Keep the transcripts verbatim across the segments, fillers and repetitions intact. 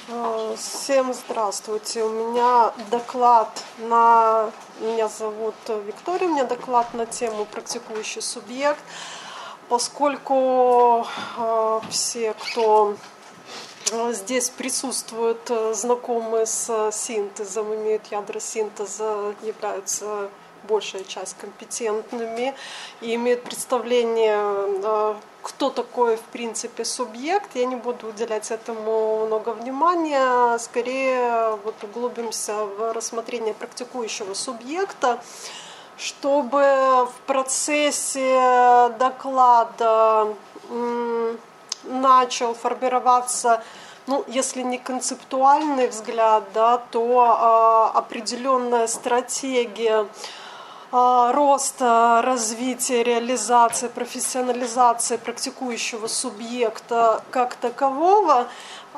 Э, Всем здравствуйте. У меня доклад на... Меня зовут Виктория. У меня доклад на тему «Практикующий субъект». Поскольку э, все, кто здесь присутствуют, знакомы с синтезом, имеют ядра синтеза, являются большая часть компетентными и имеют представление, кто такой в принципе субъект. Я не буду уделять этому много внимания, скорее вот углубимся в рассмотрение практикующего субъекта, чтобы в процессе доклада начал формироваться, ну, если не концептуальный взгляд, да, то э, определенная стратегия э, роста, развития, реализации, профессионализации практикующего субъекта как такового, э,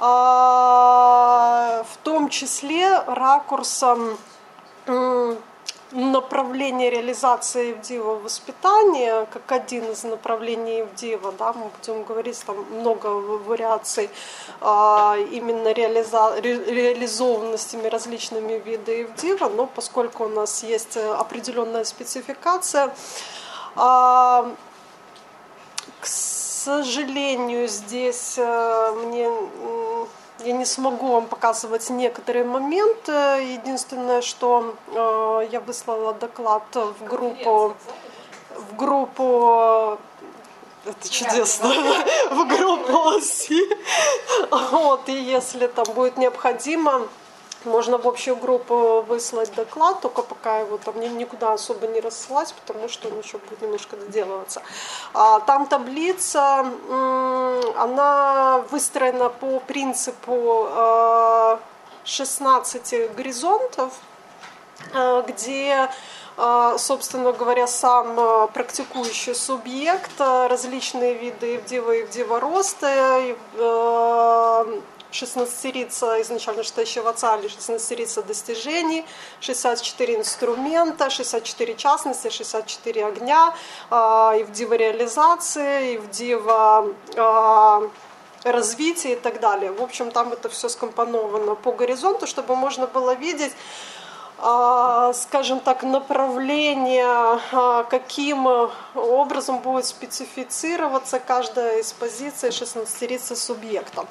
в том числе ракурсом э, направление реализации ивдива воспитания, как один из направлений ивдива, да, мы будем говорить, там много вариаций а, именно реализа... ре... реализованностями различными видами ивдива, но поскольку у нас есть определенная спецификация, а, к сожалению, здесь а, мне... Я не смогу вам показывать некоторые моменты. Единственное, что э, я выслала доклад в группу, в группу, это чудесно, в группу оси. Вот, и если там будет необходимо, можно в общую группу выслать доклад, только пока его там никуда особо не рассылать, потому что он еще будет немножко доделываться. Там таблица, она выстроена по принципу шестнадцати горизонтов, где, собственно говоря, сам практикующий субъект, различные виды ивдива и ивдива-роста, шестнадцатерица изначально шестящего отца или шестнадцатерица достижений, шестьдесят четыре инструмента, шестьдесят четыре частности, шестьдесят четыре огня, ивдива реализации, ивдива развития и так далее. В общем, там это все скомпоновано по горизонту, чтобы можно было видеть, скажем так, направление, каким образом будет специфицироваться каждая из позиций шестнадцатерицы субъекта.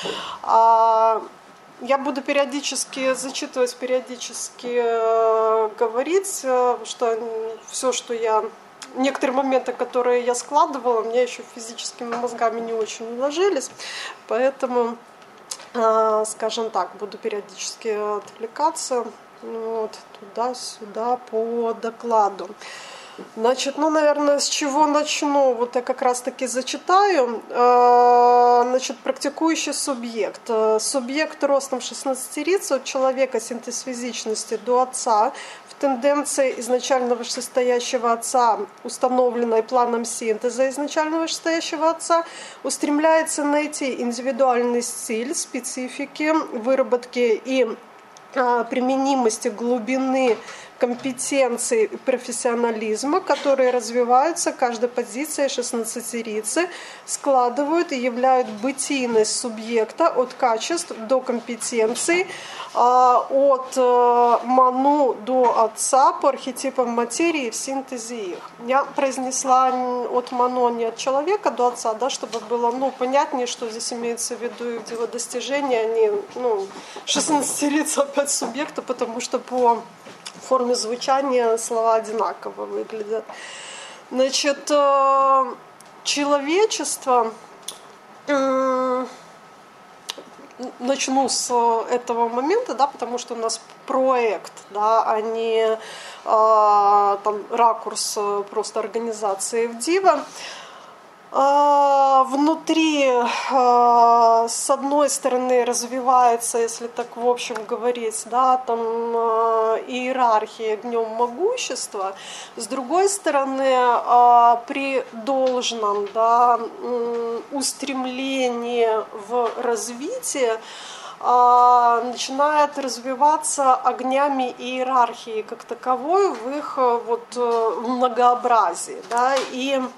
Я буду периодически зачитывать, периодически говорить, что все, что я... Некоторые моменты, которые я складывала, у меня еще физическими мозгами не очень уложились, поэтому, скажем так, буду периодически отвлекаться. Вот, туда-сюда по докладу. Значит, ну, наверное, с чего начну? Вот я как раз-таки зачитаю. Значит, практикующий субъект. Субъект ростом шестнадцатерицы от человека синтез-физичности до отца в тенденции изначального вышестоящего отца, установленной планом синтеза изначального вышестоящего отца, устремляется найти индивидуальный стиль, специфики, выработки и применимости глубины компетенций и профессионализма, которые развиваются каждой позицией шестнадцатерицы, складывают и являют бытийность субъекта от качеств до компетенций, от ману до отца по архетипам материи в синтезе их. Я произнесла от ману, не от человека до отца, да, чтобы было, ну, понятнее, что здесь имеется в виду его достижения, они, ну, шестнадцатерица опять субъекта, потому что по форме звучания слова одинаково выглядят. Значит, человечество, начну с этого момента, да, потому что у нас проект, да, а не там ракурс просто организации ивдива. Внутри, с одной стороны, развивается, если так в общем говорить, да, там иерархия огнем могущества, с другой стороны, при должном, да, устремлении в развитие начинает развиваться огнями иерархии как таковой в их вот многообразии, да, и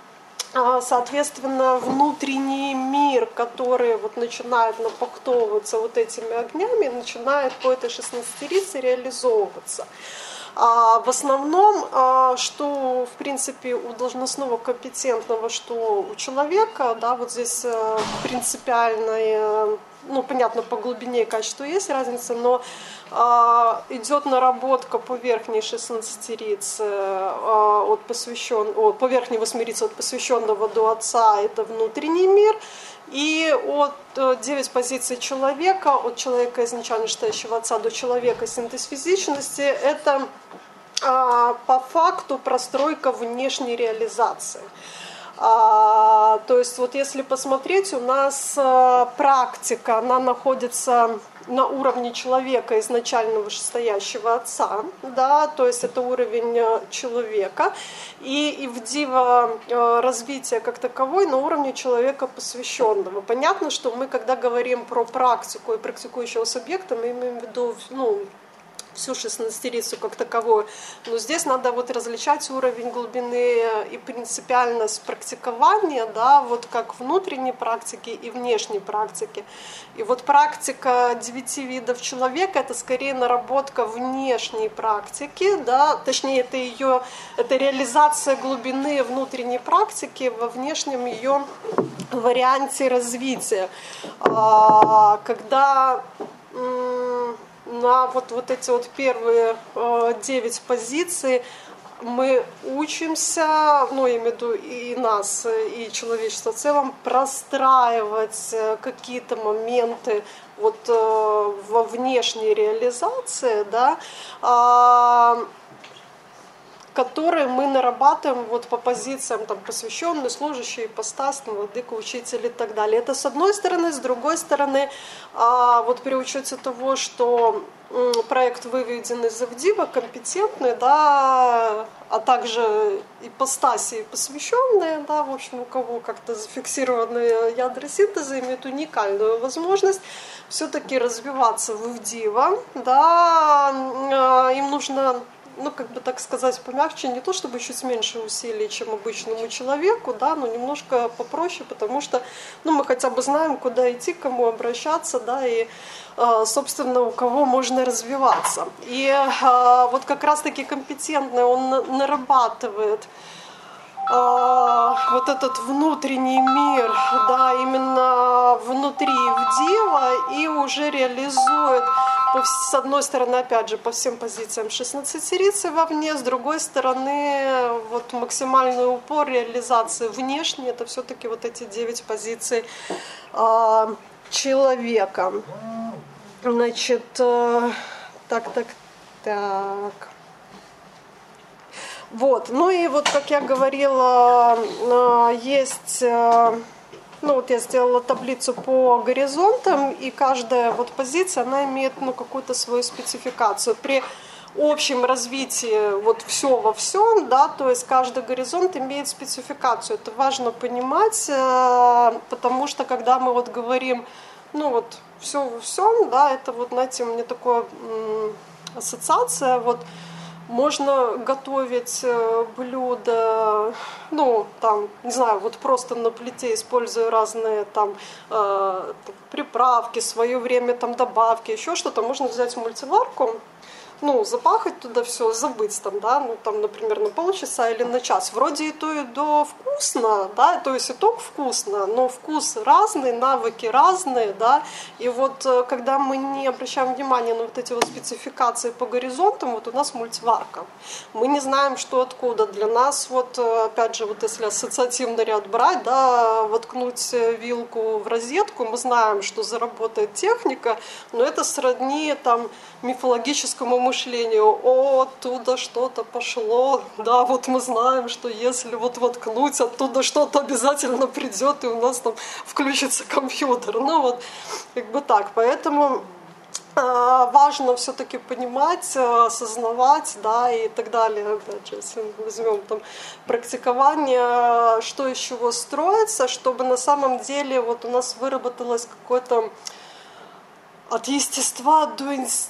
соответственно, внутренний мир, который вот начинает напактовываться вот этими огнями, начинает по этой шестнадцатерице реализовываться. А в основном, что, в принципе, у должностного компетентного, что у человека, да, вот здесь принципиальная, ну, понятно, по глубине и качеству есть разница, но а, идет наработка по верхней шестнадцатерице а, от посвящен, о, по верхней восьмерице от посвященного до Отца, это внутренний мир, и от девять позиций человека, от человека изначально считающего Отца до человека синтез физичности, это а, по факту простройка внешней реализации. А, то есть вот если посмотреть, у нас а, практика, она находится на уровне человека, изначально вышестоящего Отца, да, то есть это уровень человека, и, и в дива развитие как таковой на уровне человека посвященного. Понятно, что мы, когда говорим про практику и практикующего субъекта, мы имеем в виду, ну, всю шестнадцатерицу как таковую. Но здесь надо вот различать уровень глубины и принципиальность практикования, да, вот как внутренней практики и внешней практики. И вот практика девяти видов человека — это скорее наработка внешней практики, да, точнее это ее, это реализация глубины внутренней практики во внешнем ее варианте развития. Когда на вот, вот эти вот первые э, девять позиций мы учимся, ну, я имею в виду и нас, и человечество в целом, простраивать какие-то моменты вот, э, во внешней реализации, да, э, которые мы нарабатываем вот по позициям там, посвященный, служащий, ипостас, владыка, учитель и так далее. Это с одной стороны. С другой стороны, вот при учете того, что проект выведен из Авдива, компетентный, да, а также ипостаси посвященные, да, в общем, у кого как-то зафиксированные ядра синтеза имеют уникальную возможность все-таки развиваться в Авдива, да, им нужно, ну, как бы так сказать, помягче, не то чтобы чуть меньше усилий, чем обычному человеку, да, но немножко попроще, потому что, ну, мы хотя бы знаем, куда идти, к кому обращаться, да, и, собственно, у кого можно развиваться. И вот как раз-таки компетентный, он нарабатывает вот этот внутренний мир, да, именно внутри Авдива, и уже реализует, с одной стороны, опять же, по всем позициям шестнадцатерицы вовне, с другой стороны, вот максимальный упор реализации внешней, это все-таки вот эти девять позиций э, человека. Значит, э, так, так, так. Вот, ну и вот, как я говорила, есть, ну вот я сделала таблицу по горизонтам, и каждая вот позиция, она имеет, ну, какую-то свою спецификацию. При общем развитии вот все во всем, да, то есть каждый горизонт имеет спецификацию. Это важно понимать, потому что когда мы вот говорим, ну вот все во всем, да, это вот, знаете, у меня такая ассоциация, вот, можно готовить блюда, ну, там, не знаю, вот просто на плите, используя разные там э, приправки, в свое время там добавки, еще что-то. Можно взять мультиварку, ну, запахать туда все, забыть там, да, ну, там, например, на полчаса или на час. Вроде и то, и то вкусно, да, то есть итог вкусно, но вкус разный, навыки разные, да, и вот когда мы не обращаем внимания на вот эти вот спецификации по горизонтам, вот у нас мультиварка. Мы не знаем, что откуда. Для нас, вот, опять же, вот если ассоциативный ряд брать, да, воткнуть вилку в розетку, мы знаем, что заработает техника, но это сродни, там, мифологическому мышлению. О, оттуда что-то пошло. Да, вот мы знаем, что если вот воткнуть, оттуда что-то обязательно придет, и у нас там включится компьютер. Ну вот, как бы так. Поэтому э, важно все-таки понимать, осознавать, да, и так далее. Опять же, если мы возьмем там практикование, что из чего строится, чтобы на самом деле вот у нас выработалось какое-то от естества до инстинкта,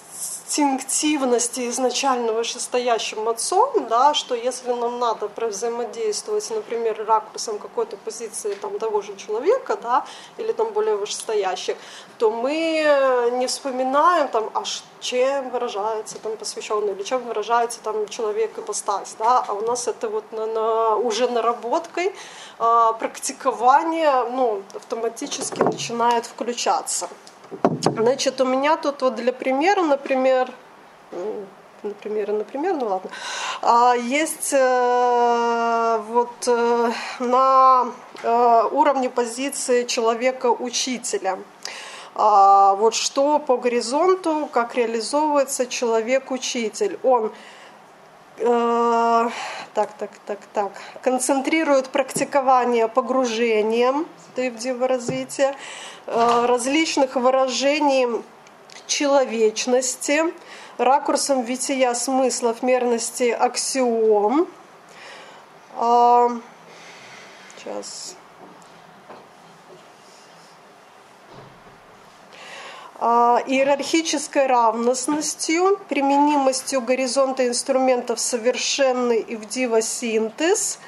инстинктивности изначально вышестоящим отцом, да, что если нам надо взаимодействовать, например, ракурсом какой-то позиции там, того же человека, да, или там более вышестоящих, то мы не вспоминаем, там, а чем выражается там, посвященный, или чем выражается там, человек ипостась, да, а у нас это вот на, на, уже наработкой э, практикование, ну, автоматически начинает включаться. Значит, у меня тут вот для примера, например, например, например, ну ладно, есть вот на уровне позиции человека-учителя. Вот что по горизонту, как реализовывается человек-учитель. Он так, так, так, так, концентрирует практикование погружением в диворазвитие, различных выражений человечности, ракурсом бытия смыслов, мерности, аксиом. Сейчас. Иерархической равностностью, применимостью горизонта инструментов совершенный и вдива-синтез,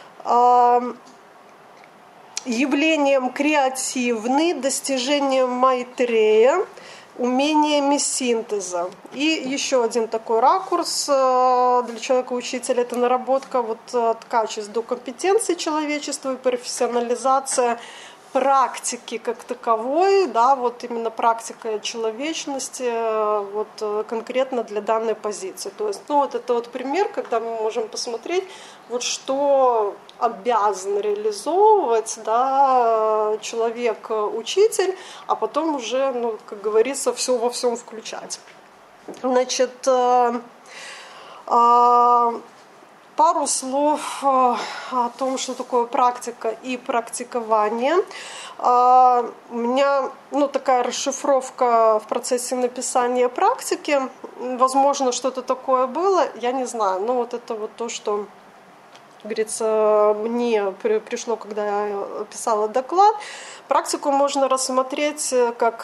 явлением креативный, достижением Майтрея, умениями синтеза. И еще один такой ракурс для человека-учителя – это наработка вот от качеств до компетенций человечества и профессионализация практики как таковой, да, вот именно практика человечности, вот конкретно для данной позиции. То есть, ну, вот это вот пример, когда мы можем посмотреть, вот что обязан реализовывать, да, человек-учитель, а потом уже, ну, как говорится, все во всем включать. Значит, э, э, пару слов о том, что такое практика и практикование. У меня, ну, такая расшифровка в процессе написания практики. Возможно, что-то такое было, я не знаю. Но вот это вот то, что, говорится, мне пришло, когда я писала доклад. Практику можно рассмотреть как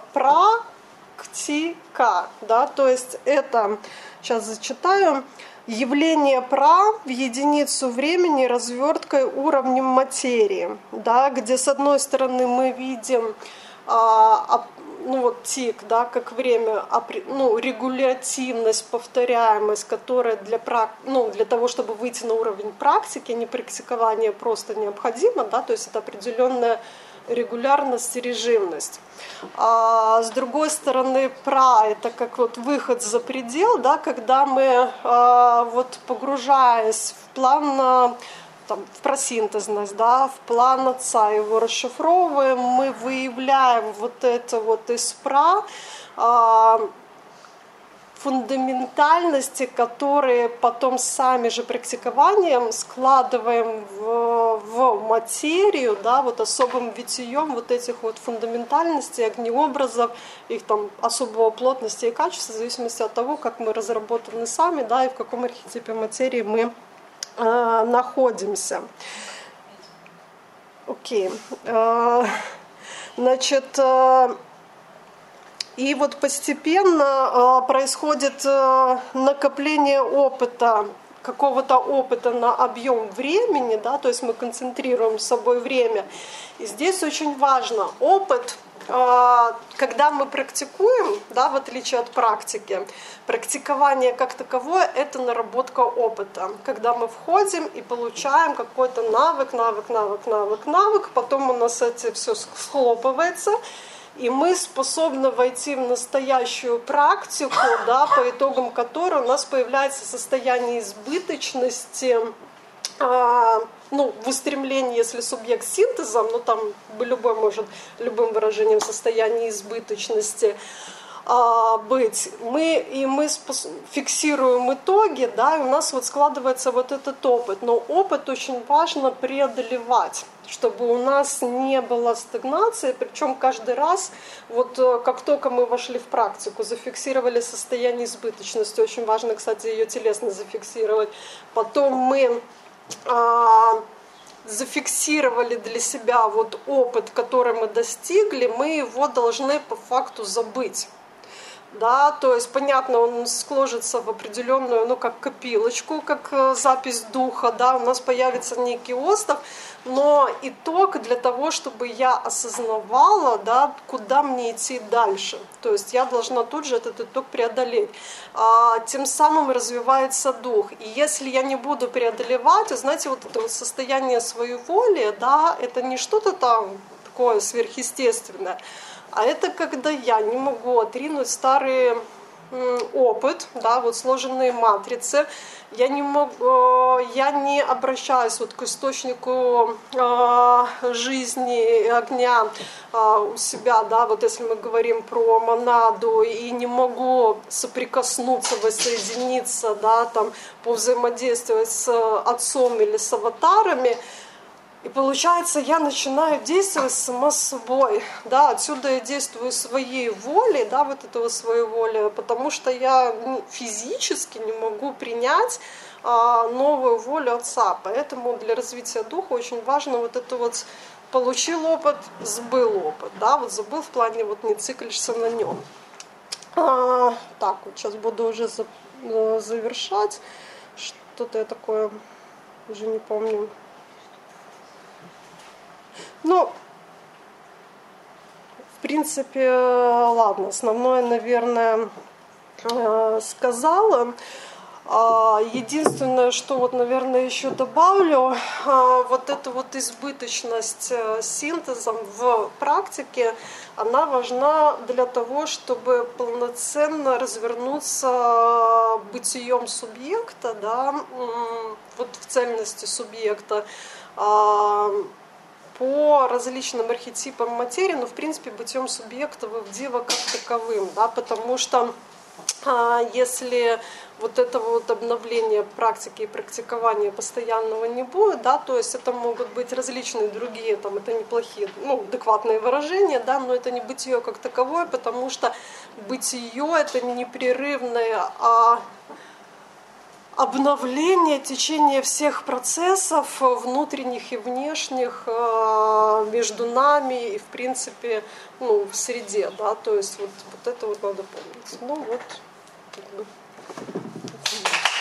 практика, да, то есть это, сейчас зачитаю, явление пра в единицу времени разверткой уровнем материи, да, где с одной стороны мы видим а, ну, вот, тик, да, как время, ну, регулятивность, повторяемость, которая для, ну, для того, чтобы выйти на уровень практики, не практикования, просто необходимо, да, то есть это определенная регулярность и режимность. А с другой стороны, пра – это как вот выход за предел, да, когда мы, а, вот, погружаясь в план, там, в просинтезность, да, в план отца, его расшифровываем, мы выявляем вот это вот из пра, а, фундаментальности, которые потом сами же практикованием складываем в, в материю, да, вот особым витием вот этих вот фундаментальностей, огнеобразов, их там особого плотности и качества, в зависимости от того, как мы разработаны сами, да, и в каком архетипе материи мы э, находимся. Окей. Э, значит, э, И вот постепенно происходит накопление опыта, какого-то опыта на объем времени, да, то есть мы концентрируем с собой время. И здесь очень важно опыт, когда мы практикуем, да, в отличие от практики, практикование как таковое – это наработка опыта. Когда мы входим и получаем какой-то навык, навык, навык, навык, навык, потом у нас это все схлопывается, и мы способны войти в настоящую практику, да, по итогам которой у нас появляется состояние избыточности, э, ну, в устремлении, если субъект с синтезом, ну, там любой может любым выражением состояния избыточности э, быть. Мы, и мы спос- фиксируем итоги, да, и у нас вот складывается вот этот опыт. Но опыт очень важно преодолевать, чтобы у нас не было стагнации, причем каждый раз, вот как только мы вошли в практику, зафиксировали состояние избыточности, очень важно, кстати, ее телесно зафиксировать, потом мы а, зафиксировали для себя вот опыт, который мы достигли, мы его должны по факту забыть. Да, то есть, понятно, он сложится в определенную, ну, как копилочку, как запись духа, да, у нас появится некий остров, но итог для того, чтобы я осознавала, да, куда мне идти дальше. То есть я должна тут же этот итог преодолеть. А, тем самым развивается дух. И если я не буду преодолевать, знаете, вот это вот состояние своей воли, да, это не что-то там такое сверхъестественное, а это когда я не могу отринуть старый опыт, да, вот сложенные матрицы. Я не могу, я не обращаюсь вот к источнику э, жизни, огня э, у себя, да, вот если мы говорим про монаду, и не могу соприкоснуться, воссоединиться, да, там, повзаимодействовать с отцом или с аватарами. И получается, я начинаю действовать сама собой, да, отсюда я действую своей волей, да, вот этого своей воли, потому что я физически не могу принять а, новую волю Отца, поэтому для развития духа очень важно вот это вот получил опыт, сбыл опыт, да, вот забыл в плане вот не циклишься на нем. А, так, вот сейчас буду уже за, завершать, что-то я такое уже не помню. Ну, в принципе, ладно, основное, наверное, сказала. Единственное, что вот, наверное, еще добавлю, вот эта вот избыточность синтезом в практике, она важна для того, чтобы полноценно развернуться бытием субъекта, да, вот в цельности субъекта, по различным архетипам материи, но в принципе бытием субъекта в дива как таковым, да, потому что а, если вот этого вот обновления практики и практикования постоянного не будет, да, то есть это могут быть различные другие, там, это неплохие, ну, адекватные выражения, да, но это не бытие как таковое, потому что бытие это непрерывное, а обновление, течение всех процессов внутренних и внешних между нами и в принципе, ну, в среде, да, то есть вот, вот это вот надо помнить. Ну вот, как бы.